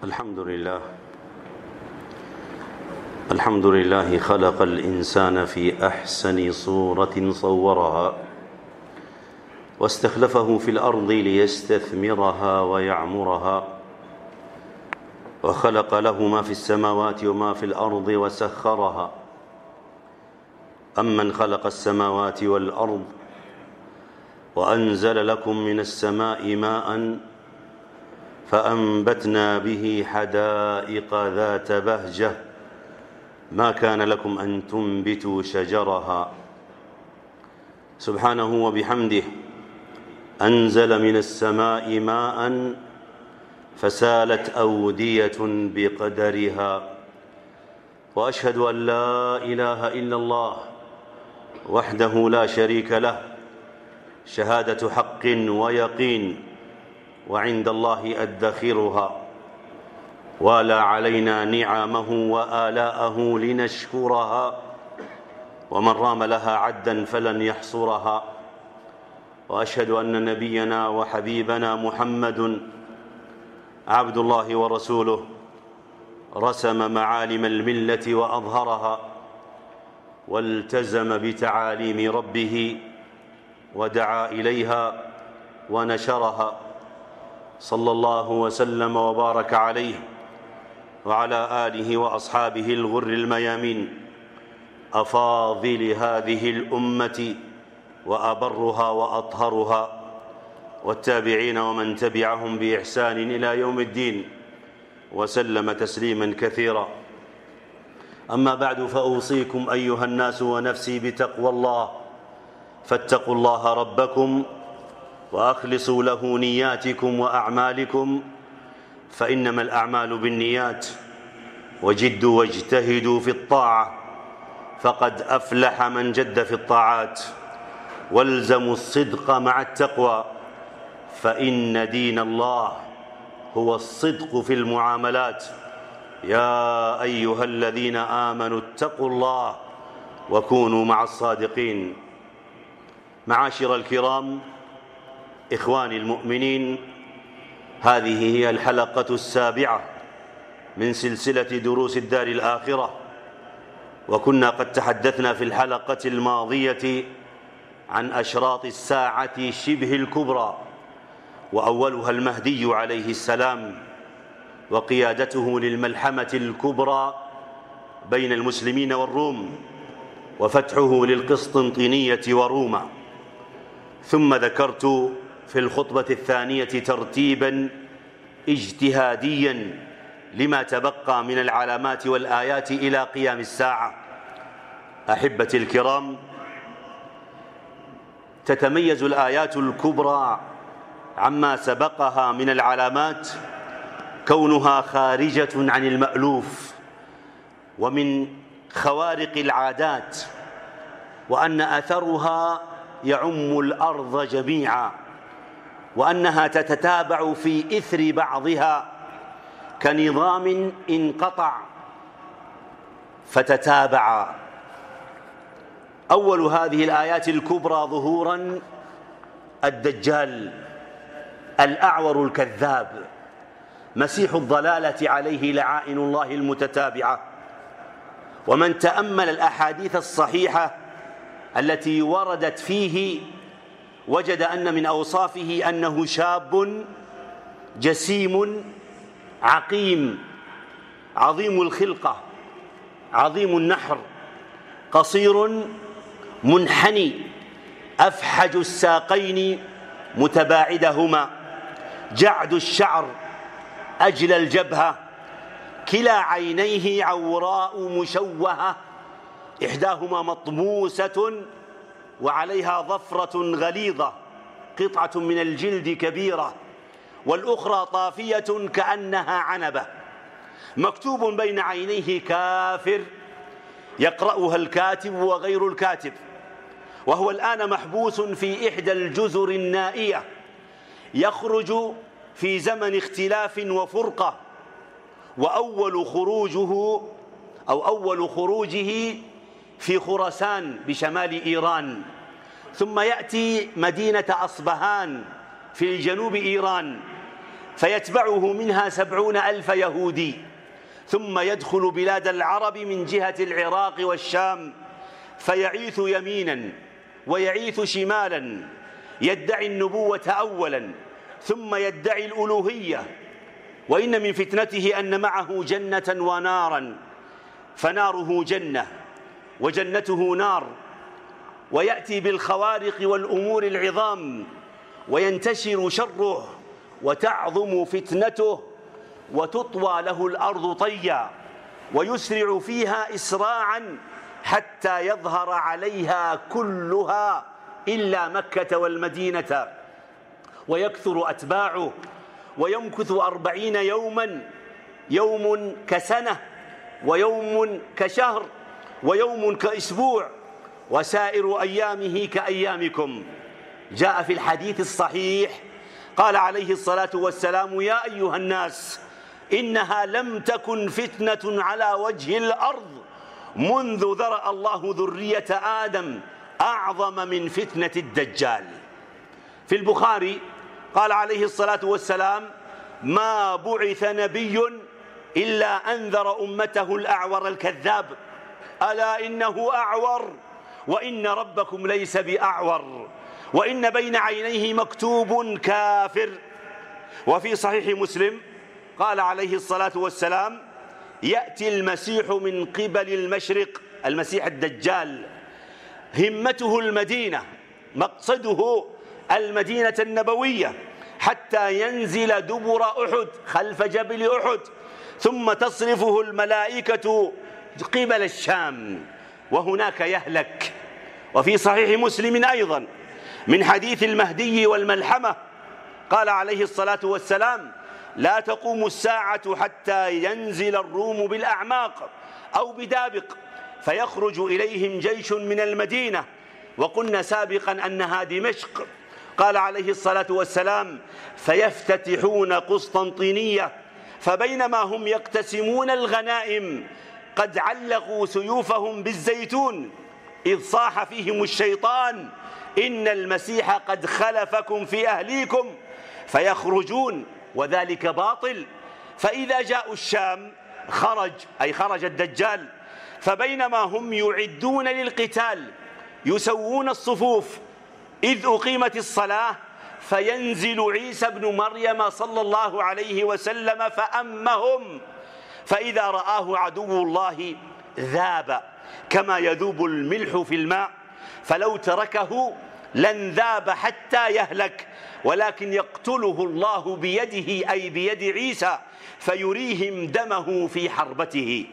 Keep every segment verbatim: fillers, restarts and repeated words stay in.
الحمد لله الحمد لله خلق الإنسان في أحسن صورة صورها واستخلفه في الأرض ليستثمرها ويعمرها وخلق له ما في السماوات وما في الأرض وسخرها. أمن خلق السماوات والأرض وأنزل لكم من السماء ماء فأنبتنا به حدائق ذات بهجة ما كان لكم أن تنبتوا شجرها. سبحانه وبحمده أنزل من السماء ماء فسالت أودية بقدرها، وأشهد أن لا إله إلا الله وحده لا شريك له شهادة حق ويقين، وعند الله أدخرها، ولا علينا نعمه وآلاءه لنشكرها، ومن رام لها عدا فلن يحصرها. وأشهد أن نبينا وحبيبنا محمد عبد الله ورسوله رسم معالم الملة وأظهرها، والتزم بتعاليم ربه ودعا إليها ونشرها، صلى الله وسلم وبارك عليه وعلى آله وأصحابه الغر الميامين أفاضل هذه الأمة وأبرها وأطهرها، والتابعين ومن تبعهم بإحسان إلى يوم الدين، وسلم تسليما كثيرا. أما بعد، فأوصيكم أيها الناس ونفسي بتقوى الله، فاتقوا الله ربكم وأخلصوا له نياتكم وأعمالكم، فإنما الأعمال بالنيات، وجدوا واجتهدوا في الطاعة فقد أفلح من جد في الطاعات، والزموا الصدق مع التقوى فإن دين الله هو الصدق في المعاملات. يا أيها الذين آمنوا اتقوا الله وكونوا مع الصادقين. معاشر الكرام، إخواني المؤمنين، هذه هي الحلقة السابعة من سلسلة دروس الدار الآخرة، وكنا قد تحدثنا في الحلقة الماضية عن أشراط الساعة شبه الكبرى، وأولها المهدي عليه السلام وقيادته للملحمة الكبرى بين المسلمين والروم، وفتحه للقسطنطينية وروما. ثم ذكرت في الخطبة الثانية ترتيبا اجتهاديا لما تبقى من العلامات والآيات إلى قيام الساعة. أحبتي الكرام، تتميز الآيات الكبرى عما سبقها من العلامات كونها خارجة عن المألوف ومن خوارق العادات، وأن أثرها يعم الأرض جميعا، وأنها تتتابع في إثر بعضها كنظام انقطع فتتابع. أول هذه الآيات الكبرى ظهورا الدجال الأعور الكذاب مسيح الضلالة عليه لعائن الله المتتابعة. ومن تأمل الأحاديث الصحيحة التي وردت فيه وجد أن من أوصافه أنه شاب جسيم عقيم عظيم الخلقة عظيم النحر قصير منحني أفحج الساقين متباعدهما جعد الشعر أجل الجبهة كلا عينيه عوراء مشوهة إحداهما مطموسة وعليها ظفرة غليظة قطعة من الجلد كبيرة، والأخرى طافية كأنها عنبة، مكتوب بين عينيه كافر يقرأها الكاتب وغير الكاتب، وهو الآن محبوس في إحدى الجزر النائية، يخرج في زمن اختلاف وفرقة، وأول خروجه أو أول خروجه في خراسان بشمال إيران، ثم يأتي مدينة أصبهان في جنوب إيران، فيتبعه منها سبعون ألف يهودي، ثم يدخل بلاد العرب من جهة العراق والشام، فيعيث يمينا ويعيث شمالا، يدعي النبوة أولا ثم يدعي الألوهية. وإن من فتنته أن معه جنة ونارا، فناره جنة وجنته نار، ويأتي بالخوارق والأمور العظام، وينتشر شره وتعظم فتنته، وتطوى له الأرض طيا، ويسرع فيها إسراعا حتى يظهر عليها كلها إلا مكة والمدينة، ويكثر أتباعه، ويمكث أربعين يوما، يوم كسنة ويوم كشهر ويوم كأسبوع، وسائر أيامه كأيامكم. جاء في الحديث الصحيح قال عليه الصلاة والسلام: يا أيها الناس، إنها لم تكن فتنة على وجه الأرض منذ ذرأ الله ذرية آدم أعظم من فتنة الدجال. في البخاري قال عليه الصلاة والسلام: ما بعث نبي إلا أنذر أمته الأعور الكذاب، ألا إنه أعور وإن ربكم ليس بأعور، وإن بين عينيه مكتوب كافر. وفي صحيح مسلم قال عليه الصلاة والسلام: يأتي المسيح من قبل المشرق، المسيح الدجال، همته المدينة، مقصده المدينة النبوية، حتى ينزل دبر أحد خلف جبل أحد، ثم تصرفه الملائكة قبل الشام، وهناك يهلك. وفي صحيح مسلم أيضا من حديث المهدي والملحمة قال عليه الصلاة والسلام: لا تقوم الساعة حتى ينزل الروم بالأعماق أو بدابق، فيخرج إليهم جيش من المدينة، وقلنا سابقا أنها دمشق. قال عليه الصلاة والسلام: فيفتتحون قسطنطينية، فبينما هم يقتسمون الغنائم قد علقوا سيوفهم بالزيتون، إذ صاح فيهم الشيطان: إن المسيح قد خلفكم في أهليكم، فيخرجون وذلك باطل. فإذا جاءوا الشام خرج، أي خرج الدجال، فبينما هم يعدون للقتال يسوون الصفوف، إذ أقيمت الصلاة فينزل عيسى بن مريم صلى الله عليه وسلم فأمهم، فإذا رآه عدو الله ذاب كما يذوب الملح في الماء، فلو تركه لن ذاب حتى يهلك، ولكن يقتله الله بيده، أي بيد عيسى، فيريهم دمه في حربته.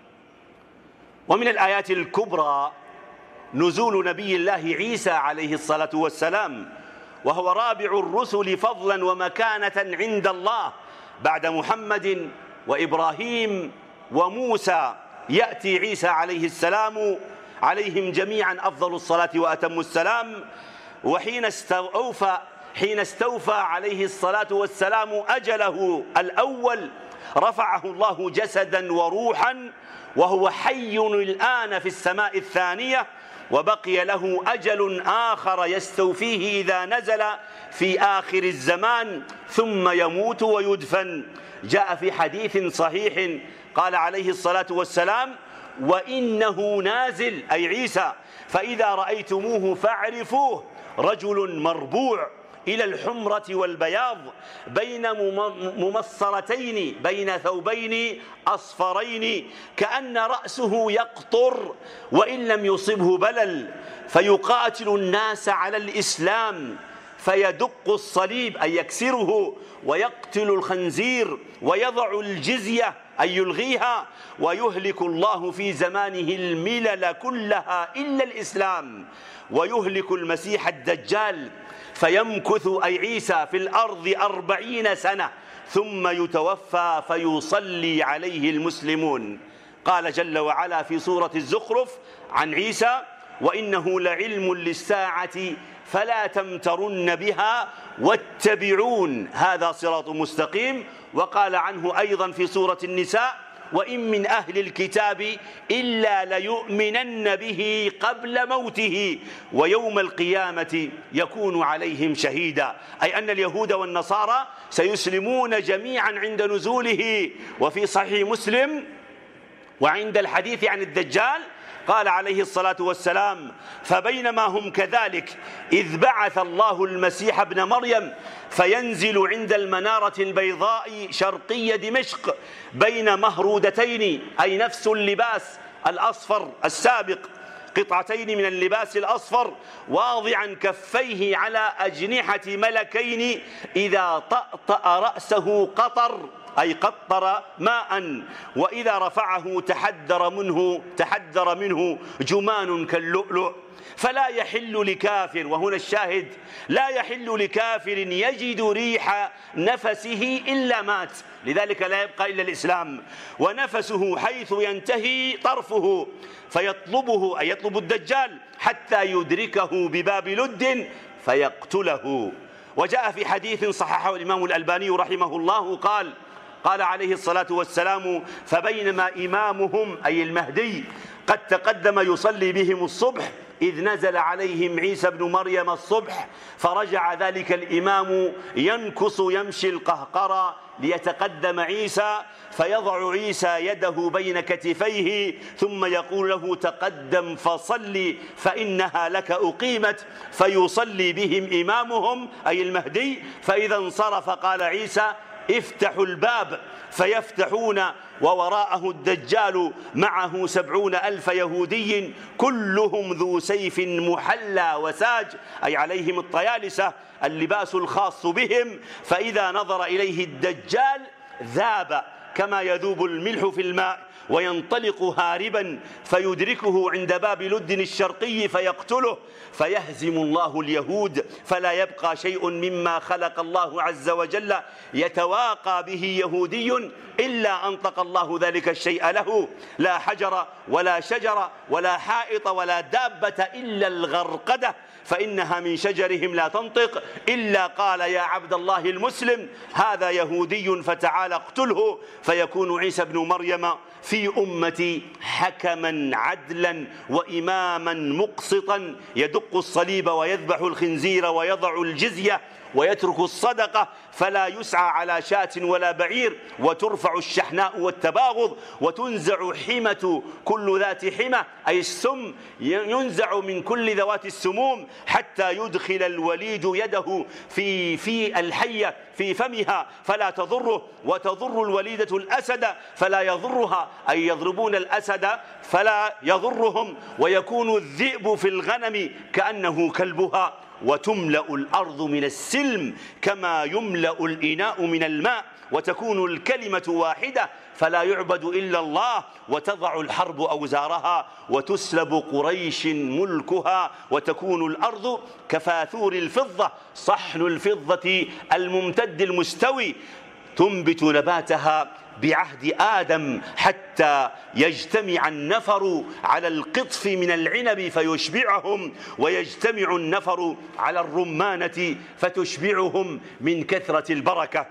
ومن الآيات الكبرى نزول نبي الله عيسى عليه الصلاة والسلام، وهو رابع الرسل فضلا ومكانة عند الله بعد محمد وإبراهيم وموسى. يأتي عيسى عليه السلام عليهم جميعا أفضل الصلاة وأتم السلام، وحين استوفى حين استوفى عليه الصلاة والسلام أجله الأول رفعه الله جسدا وروحا، وهو حي الآن في السماء الثانية، وبقي له أجل آخر يستوفيه إذا نزل في آخر الزمان، ثم يموت ويدفن. جاء في حديث صحيح قال عليه الصلاة والسلام: وإنه نازل، أي عيسى، فإذا رأيتموه فاعرفوه، رجل مربوع إلى الحمرة والبياض بين ممصرتين، بين ثوبين أصفرين، كأن رأسه يقطر وإن لم يصبه بلل، فيقاتل الناس على الإسلام، فيدق الصليب، أي يكسره، ويقتل الخنزير، ويضع الجزية، أي يلغيها، ويهلك الله في زمانه الملل كلها إلا الإسلام، ويهلك المسيح الدجال، فيمكث أي عيسى في الأرض أربعين سنة، ثم يتوفى فيصلي عليه المسلمون. قال جل وعلا في سورة الزخرف عن عيسى: وإنه لعلم للساعة فلا تمترن بها واتبعون هذا صراط مستقيم. وقال عنه أيضا في سورة النساء: وإن من أهل الكتاب إلا ليؤمنن به قبل موته ويوم القيامة يكون عليهم شهيدا، أي أن اليهود والنصارى سيسلمون جميعا عند نزوله. وفي صحيح مسلم وعند الحديث عن الدجال قال عليه الصلاة والسلام: فبينما هم كذلك إذ بعث الله المسيح ابن مريم فينزل عند المنارة البيضاء شرقي دمشق بين مهرودتين، أي نفس اللباس الأصفر السابق، قطعتين من اللباس الأصفر، واضعا كفيه على أجنحة ملكين إذا طأطأ رأسه قطر، أي قطر ماء، وإذا رفعه تحدر منه تحدر منه جمان كاللؤلؤ. فلا يحل لكافر، وهنا الشاهد، لا يحل لكافر يجد ريح نفسه إلا مات، لذلك لا يبقى إلا الإسلام، ونفسه حيث ينتهي طرفه، فيطلبه أي يطلب الدجال حتى يدركه بباب لد فيقتله. وجاء في حديث صححه الإمام الألباني رحمه الله قال قال عليه الصلاة والسلام: فبينما إمامهم أي المهدي قد تقدم يصلي بهم الصبح إذ نزل عليهم عيسى بن مريم الصبح، فرجع ذلك الإمام ينكص يمشي القهقرى ليتقدم عيسى، فيضع عيسى يده بين كتفيه ثم يقول له: تقدم فصلي فإنها لك أقيمت، فيصلي بهم إمامهم أي المهدي، فإذا انصرف قال عيسى: افتحوا الباب، فيفتحون ووراءه الدجال معه سبعون ألف يهودي كلهم ذو سيف محلى وساج، أي عليهم الطيالسة اللباس الخاص بهم، فإذا نظر إليه الدجال ذاب كما يذوب الملح في الماء وينطلق هاربا، فيدركه عند باب لد الشرقي فيقتله، فيهزم الله اليهود، فلا يبقى شيء مما خلق الله عز وجل يتواقى به يهودي إلا أنطق الله ذلك الشيء له، لا حجر ولا شجر ولا حائط ولا دابة إلا الغرقدة، فإنها من شجرهم لا تنطق إلا قال: يا عبد الله المسلم هذا يهودي فتعال اقتله، فيكون عيسى بن مريم في أمتي حكما عدلا وإماما مقسطا، يدق الصليب ويذبح الخنزير ويضع الجزية ويترك الصدقة، فلا يسعى على شاة ولا بعير، وترفع الشحناء والتباغض، وتنزع حمة كل ذات حمة أي السم، ينزع من كل ذوات السموم حتى يدخل الوليد يده في في الحية في فمها فلا تضره، وتضر الوليدة الأسد فلا يضرها، أي يضربون الأسد فلا يضرهم، ويكون الذئب في الغنم كأنه كلبها، وتملأ الأرض من السلم كما يملأ الإناء من الماء، وتكون الكلمة واحدة فلا يعبد إلا الله، وتضع الحرب أوزارها، وتسلب قريش ملكها، وتكون الأرض كفاثور الفضة صحن الفضة الممتد المستوي، تنبت نباتها بعهد آدم حتى يجتمع النفر على القطف من العنب فيشبعهم، ويجتمع النفر على الرمانة فتشبعهم من كثرة البركة.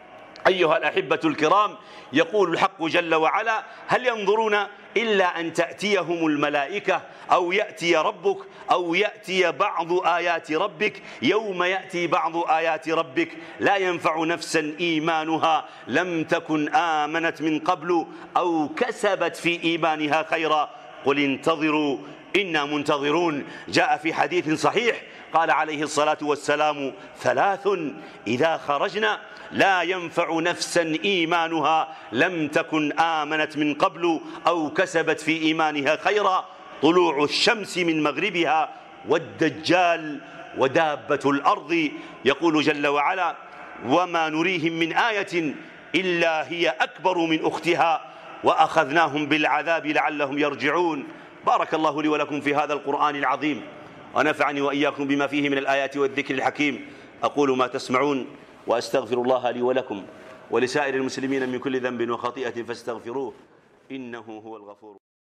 أيها الأحبة الكرام، يقول الحق جل وعلا: هل ينظرون إلا أن تأتيهم الملائكة أو يأتي ربك أو يأتي بعض آيات ربك، يوم يأتي بعض آيات ربك لا ينفع نفسا إيمانها لم تكن آمنت من قبل أو كسبت في إيمانها خيرا قل انتظروا إنا منتظرون. جاء في حديث صحيح قال عليه الصلاة والسلام: ثلاث إذا خرجنا لا ينفع نفسا إيمانها لم تكن آمنت من قبل أو كسبت في إيمانها خيرا: طلوع الشمس من مغربها، والدجال، ودابة الأرض. يقول جل وعلا: وما نريهم من آية إلا هي أكبر من أختها وأخذناهم بالعذاب لعلهم يرجعون. بارك الله لي ولكم في هذا القرآن العظيم، ونفعني وإياكم بما فيه من الآيات والذكر الحكيم. أقول ما تسمعون وأستغفر الله لي ولكم ولسائر المسلمين من كل ذنب وخطيئة فاستغفروه إنه هو الغفور.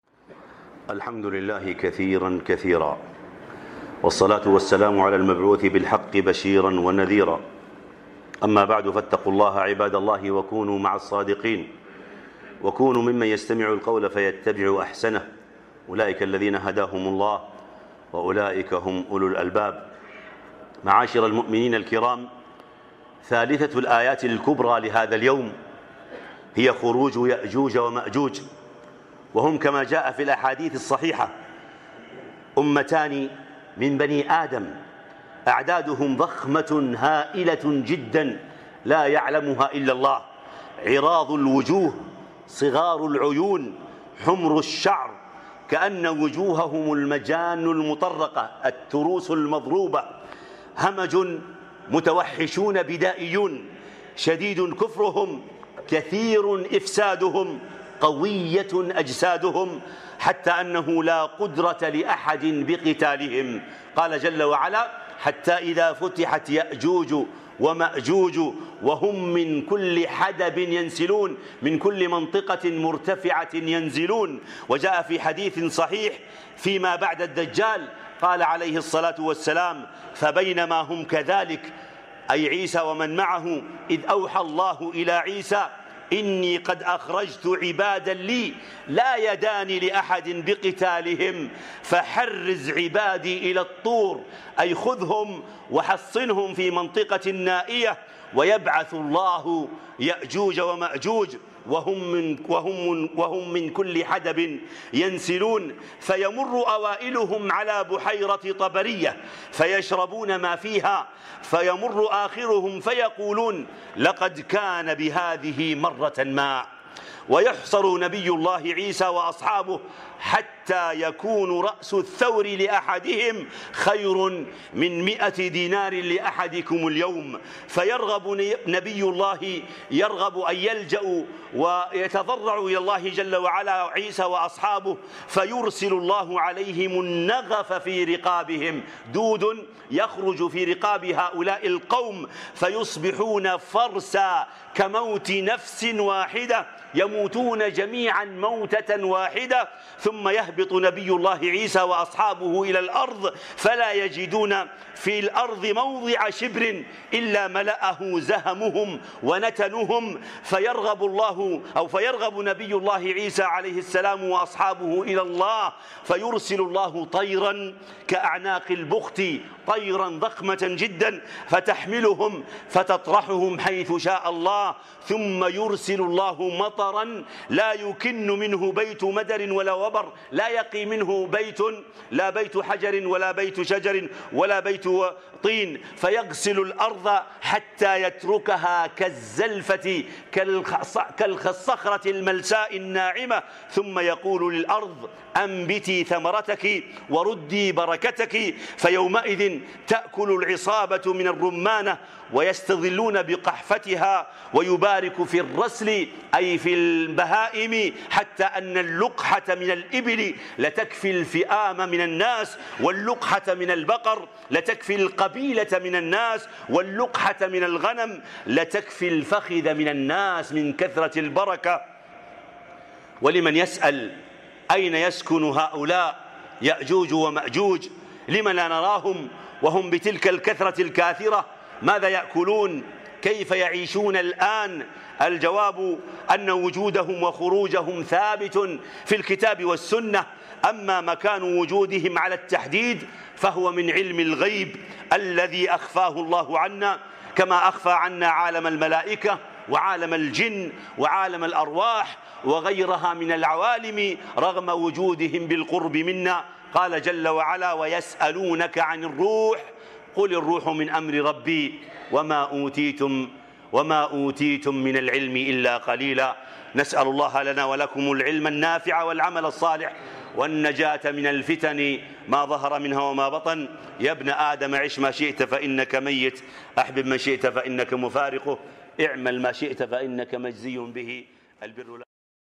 الحمد لله كثيرا كثيرا، والصلاة والسلام على المبعوث بالحق بشيرا ونذيرا. أما بعد، فاتقوا الله عباد الله وكونوا مع الصادقين، وكونوا ممن يستمع القول فيتبع أحسنه، أولئك الذين هداهم الله وأولئك هم أولو الألباب. معاشر المؤمنين الكرام، ثالثة الآيات الكبرى لهذا اليوم هي خروج يأجوج ومأجوج، وهم كما جاء في الأحاديث الصحيحة أمتان من بني آدم أعدادهم ضخمة هائلة جدا لا يعلمها إلا الله، عراض الوجوه صغار العيون حمر الشعر كأن وجوههم المجان المطرقة التروس المضروبة، همج متوحشون بدائيون، شديد كفرهم كثير إفسادهم، قوية أجسادهم، حتى أنه لا قدرة لأحد بقتالهم. قال جل وعلا: حتى إذا فتحت يأجوج ومأجوج وهم من كل حدب ينسلون، من كل منطقة مرتفعة ينزلون. وجاء في حديث صحيح فيما بعد الدجال قال عليه الصلاة والسلام: فبينما هم كذلك، أي عيسى ومن معه، إذ أوحى الله إلى عيسى: إني قد أخرجت عبادا لي لا يدان لأحد بقتالهم، فحرز عبادي إلى الطور، أي خذهم وحصنهم في منطقة نائية، ويبعث الله يأجوج ومأجوج وهم من, وهم من, وهم من كل حدب ينسلون، فيمر أوائلهم على بحيرة طبرية فيشربون ما فيها، فيمر آخرهم فيقولون: لقد كان بهذه مرة ما. ويحصر نبي الله عيسى وأصحابه حتى يكون رأس الثور لأحدهم خير من مئة دينار لأحدكم اليوم، فيرغب نبي الله يرغب أن يلجأ ويتضرع إلى الله جل وعلا عيسى وأصحابه، فيرسل الله عليهم النغف في رقابهم، دود يخرج في رقاب هؤلاء القوم، فيصبحون فرسا كموت نفس واحدة، يموتون جميعا موتة واحدة. ثم يهبط نبي الله عيسى وأصحابه إلى الأرض فلا يجدون في الأرض موضع شبر إلا ملأه زهمهم ونتنهم، فيرغب الله أو فيرغب نبي الله عيسى عليه السلام وأصحابه إلى الله، فيرسل الله طيرا كأعناق البخت، طيرا ضخمة جدا، فتحملهم فتطرحهم حيث شاء الله، ثم يرسل الله مطرا لا يكن منه بيت مدر ولا وبر، لا يقي منه بيت، لا بيت حجر ولا بيت شجر ولا بيت طين، فيغسل الأرض حتى يتركها كالزلفة كالصخرة الملساء الناعمة، ثم يقول للأرض: أنبتي ثمرتك وردي بركتك، فيومئذ تأكل العصابة من الرمانة ويستظلون بقحفتها، ويبارك في الرسل أي في البهائم، حتى أن اللقحة من الإبل لتكفي الفئام من الناس، واللقحة من البقر لتكفي القبيلة من الناس، واللقحة من الغنم لتكفي الفخذ من الناس من كثرة البركة. ولمن يسأل أين يسكن هؤلاء يأجوج ومأجوج؟ لم لا نراهم وهم بتلك الكثرة الكاثرة؟ ماذا يأكلون؟ كيف يعيشون الآن؟ الجواب أن وجودهم وخروجهم ثابت في الكتاب والسنة، أما مكان وجودهم على التحديد فهو من علم الغيب الذي أخفاه الله عنا، كما أخفى عنا عالم الملائكة وعالم الجن وعالم الأرواح وغيرها من العوالم رغم وجودهم بالقرب منا. قال جل وعلا: ويسألونك عن الروح قل الروح من أمر ربي وما أوتيتم وما أوتيتم من العلم إلا قليلا. نسأل الله لنا ولكم العلم النافع والعمل الصالح والنجاة من الفتن ما ظهر منها وما بطن. يا ابن آدم عش ما شئت فإنك ميت، أحبب من شئت فإنك مفارقه، اعمل ما شئت فإنك مجزي به، البر لا